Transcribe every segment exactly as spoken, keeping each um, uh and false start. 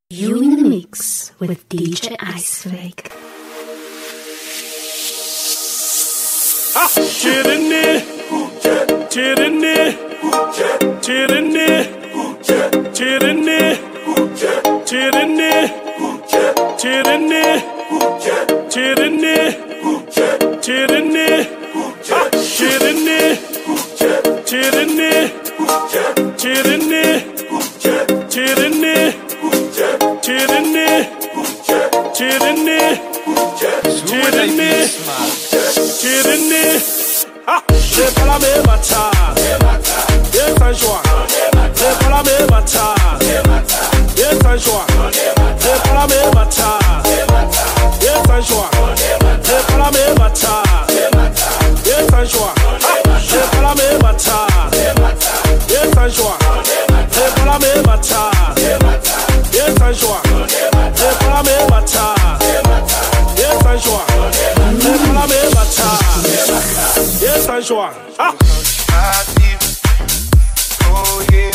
You in the mix with D J Iceflake. Ah, Tirini, Tirini, Tirini, Tirini, Tirini, Tirini, Tirini, Tirini, ah, Tirini, Tirini, Tirini, Tirini. Tirini, Tirini, Tirini, Tirini, ah, c'est pas la même bataille. Yes, un joie. C'est pas la même bataille. Yes, un joie. C'est pas la même bataille. Yes, un joie. C'est pas la même bataille. Yes, un joie. C'est pas la même bataille. Yes, un joie. C'est pas la même bataille. Yes, un joie. C'est pas la même bataille. Yes, un joie. C'est pas la même bataille. Yes, un joie. Ah. Oh yeah.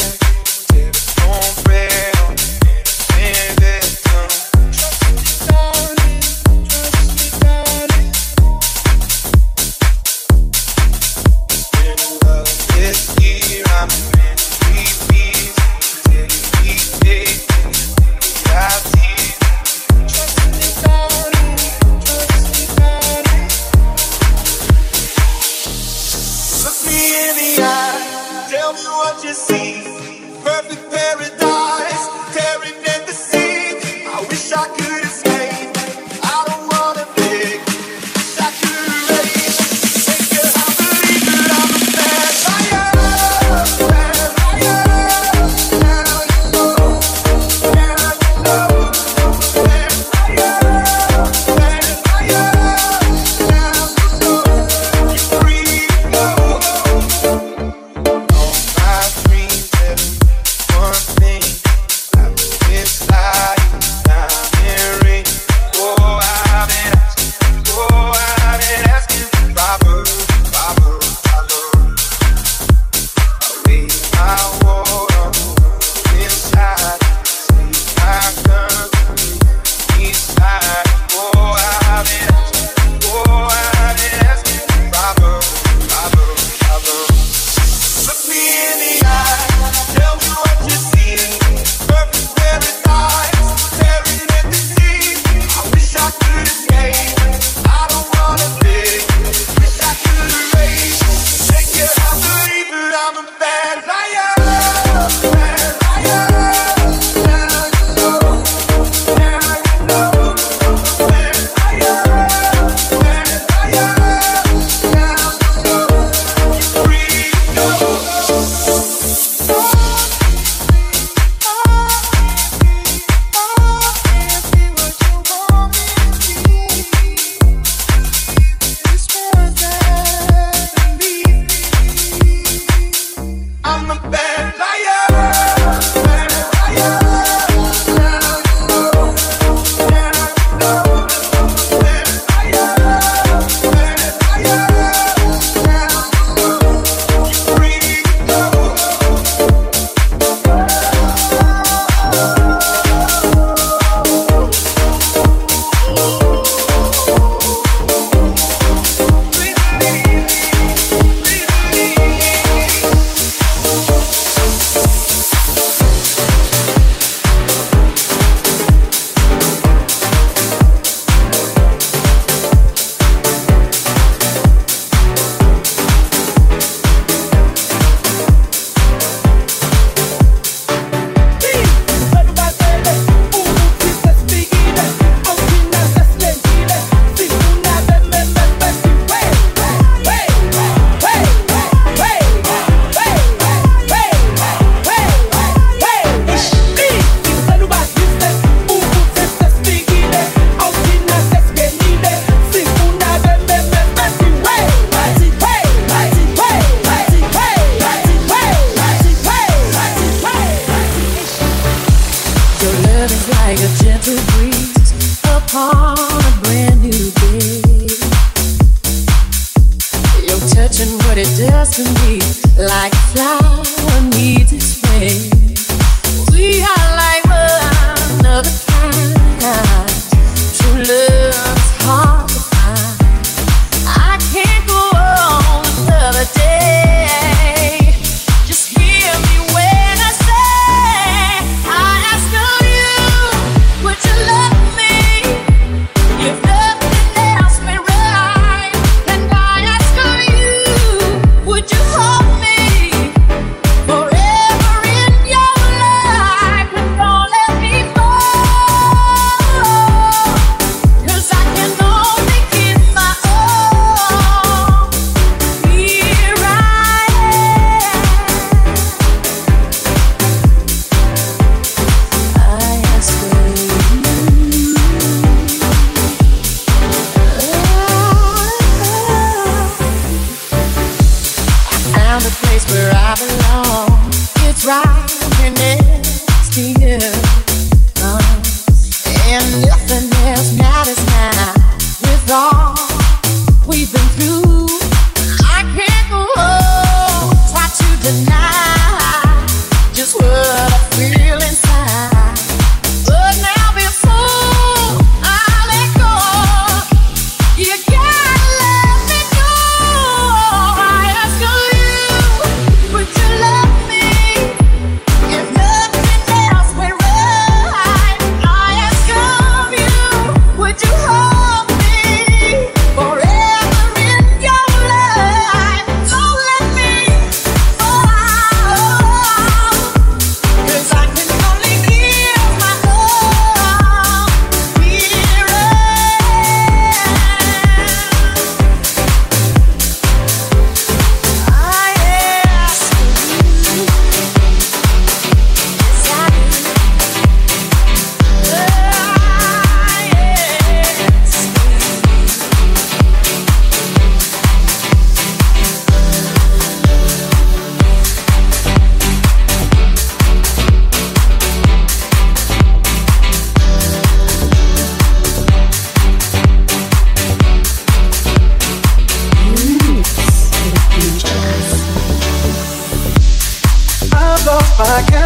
Like a flower needs its way. We are like one another.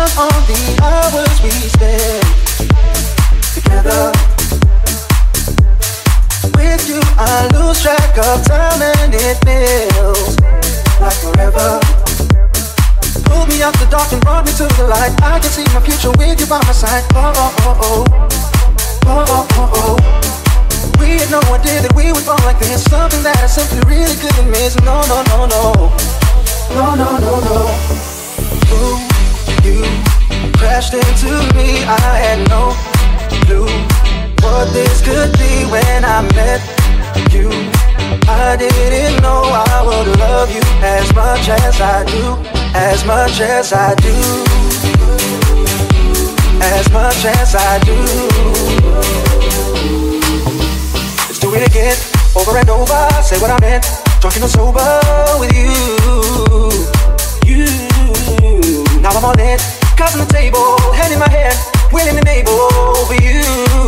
count on the hours we spend together. With you, I lose track of time and it feels like forever. Pulled me out the dark and brought me to the light. I can see my future with you by my side. Oh, oh, oh, oh. Oh, oh, oh, oh. We had no idea that we would fall like this. Something that I simply really couldn't miss. No, no, no, no. No, no, no, no. Ooh, you crashed into me. I had no clue what this could be when I met you. I didn't know I would love you as much as I do. As much as I do. As much as I do. Let's do it again, over and over. Say what I meant, talking or sober with you. You. Now I'm on it, cards on the table, hand in my hand, willing and able for you.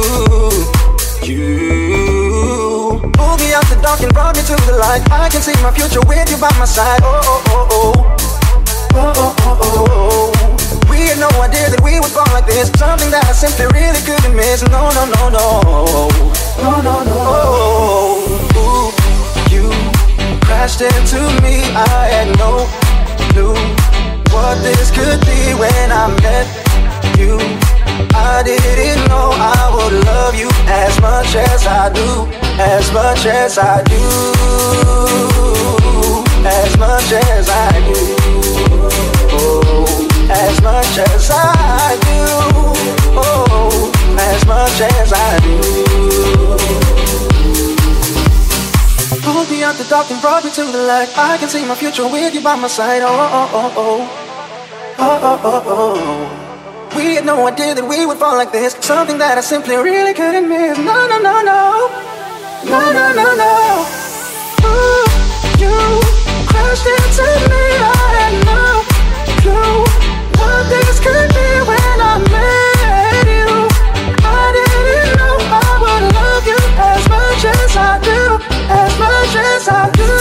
You pulled me out the dark and brought me to the light. I can see my future with you by my side. Oh, oh, oh, oh. Oh, oh, oh, oh, oh. We had no idea that we would fall like this. Something that I simply really couldn't miss. No, no, no, no. No, no, no. Ooh, you crashed into me. I had no clue what this could be when I met you. I didn't know I would love you as much as I do. As much as I do. As much as I do. Oh, as much as I do. Oh, as much as I do. Pulled me out the dark and brought me to the light. I can see my future with you by my side. Oh, oh, oh, oh. Oh, oh, oh, oh. We had no idea that we would fall like this. Something that I simply really couldn't miss. No, no, no, no. No, no, no, no. Ooh, you crashed into me. I had no clue what this could be when I met you. I didn't know I would love you as much as I do. As much as I do.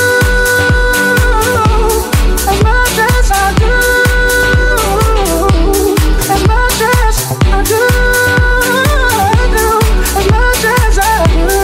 As much as I do. As much as I do. As much as I do.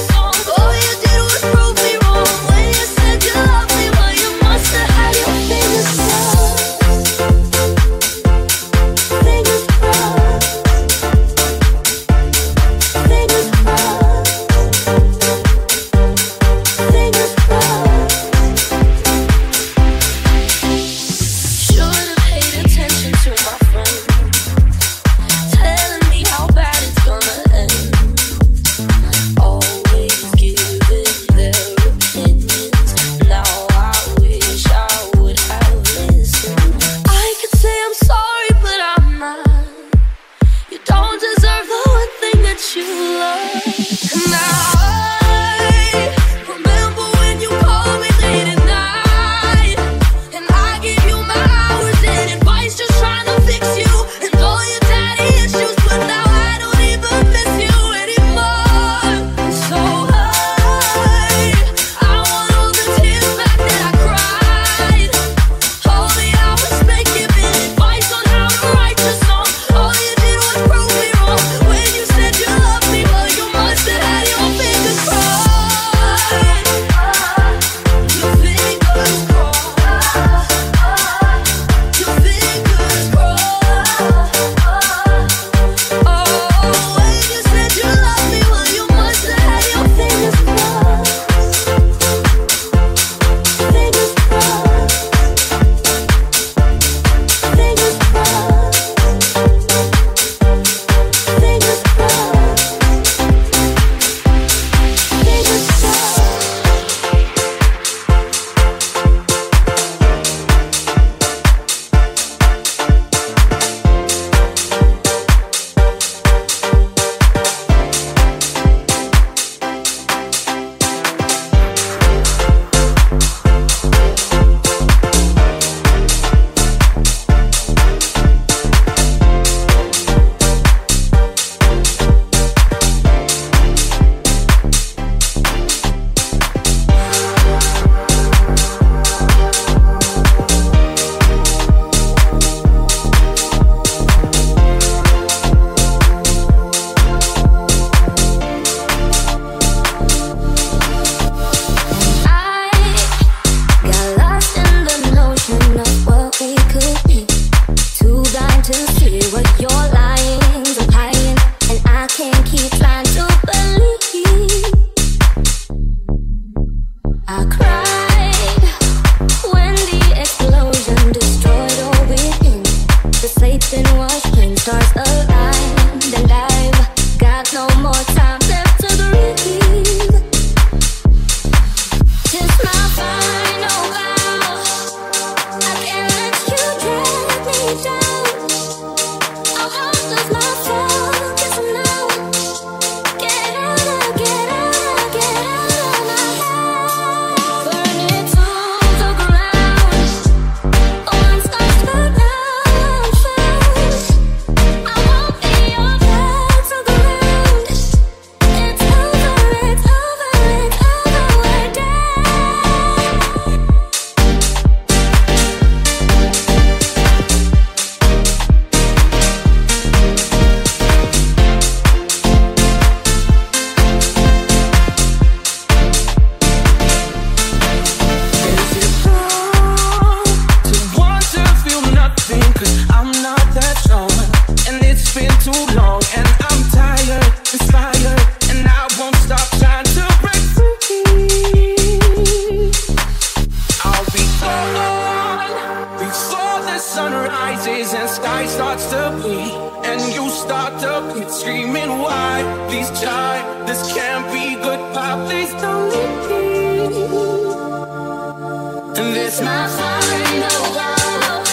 Said you love me, but you must have had your finger. It's screaming wide, please try. This can't be goodbye, please don't leave me. And this my final love.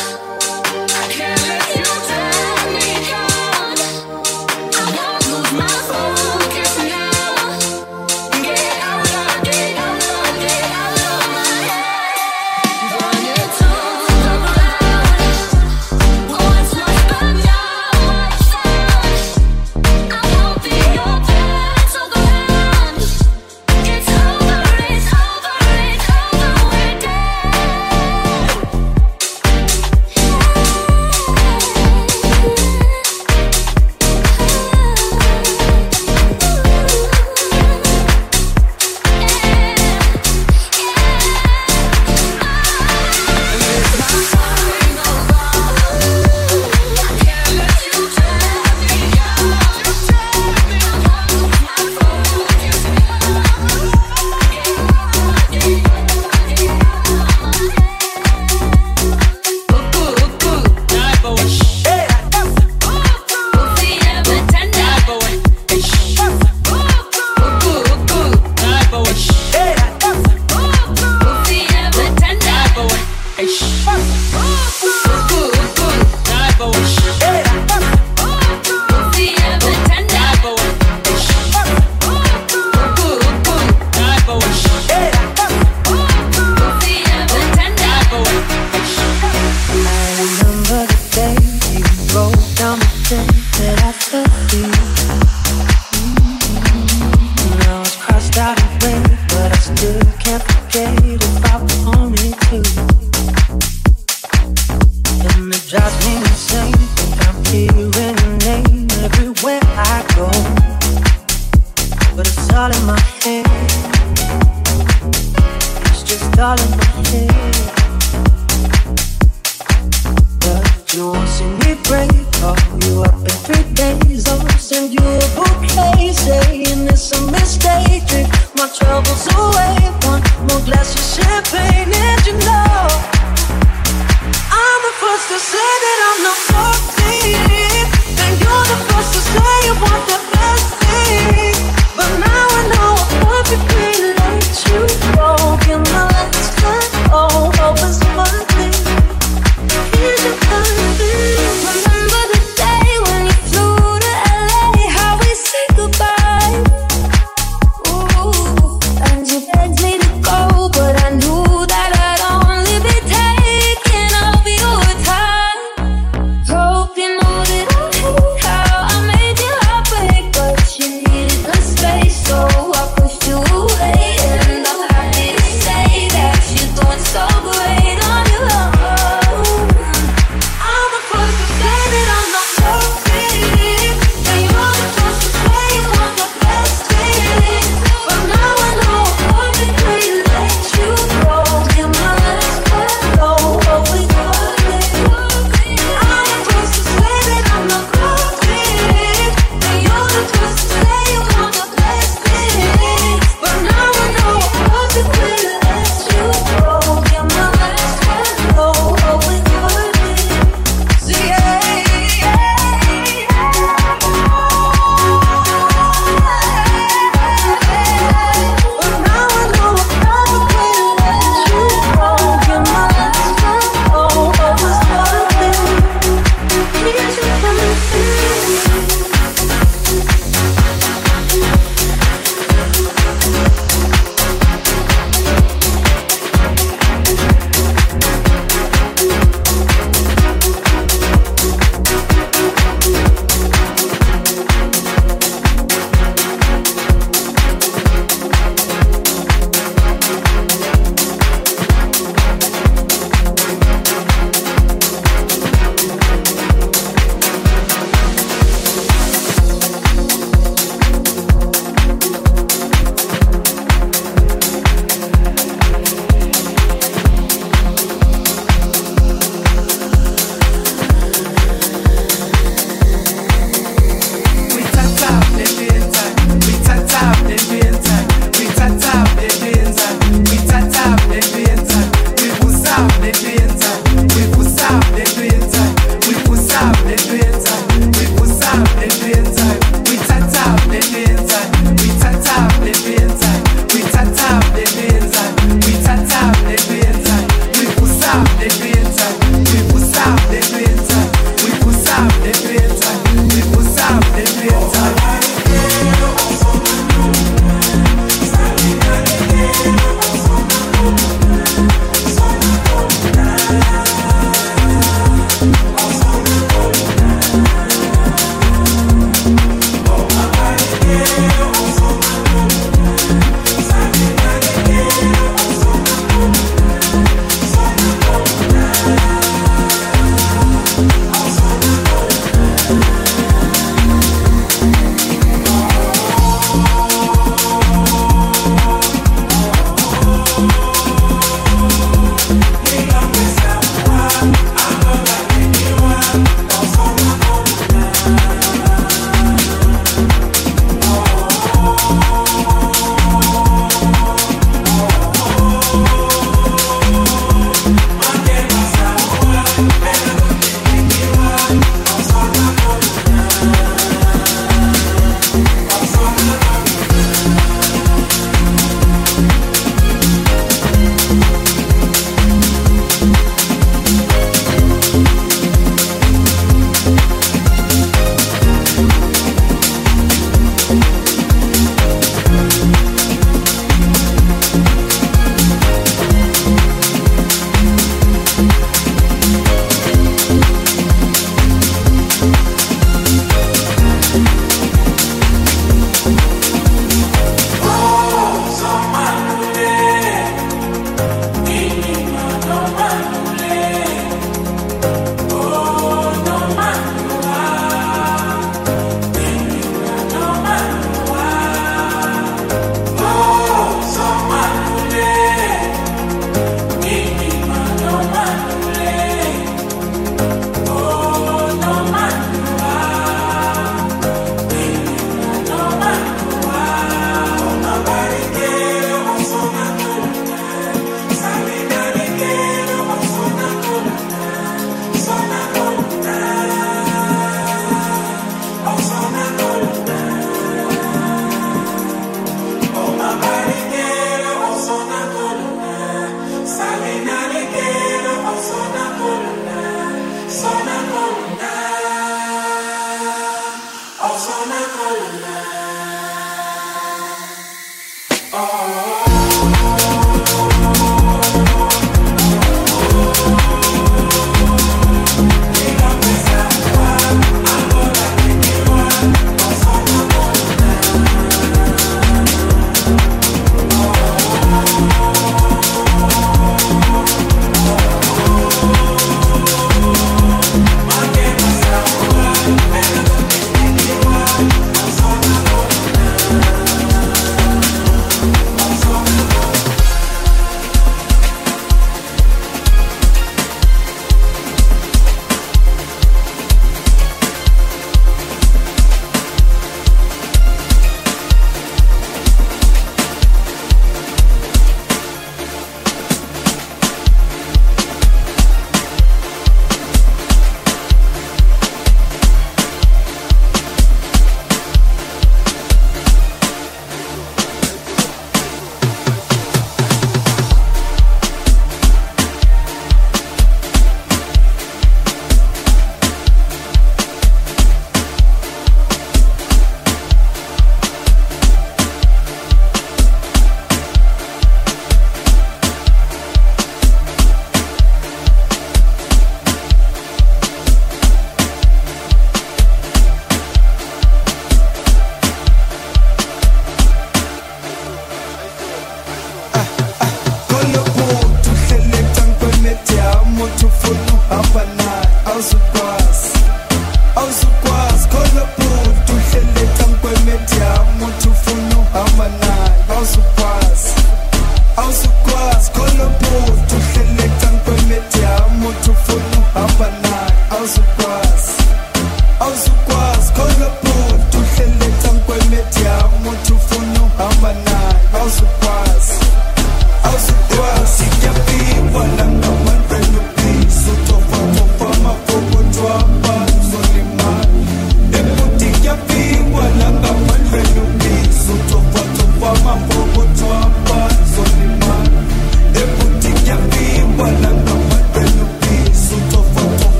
I can't let you tell me gone. I won't lose my focus now. Get out of, get out of, get out of my head. When it's all around, what's left but now what's found. I won't be your battleground. It's over, it's over, it's over, we're Remember the day when you flew to L A? How acaso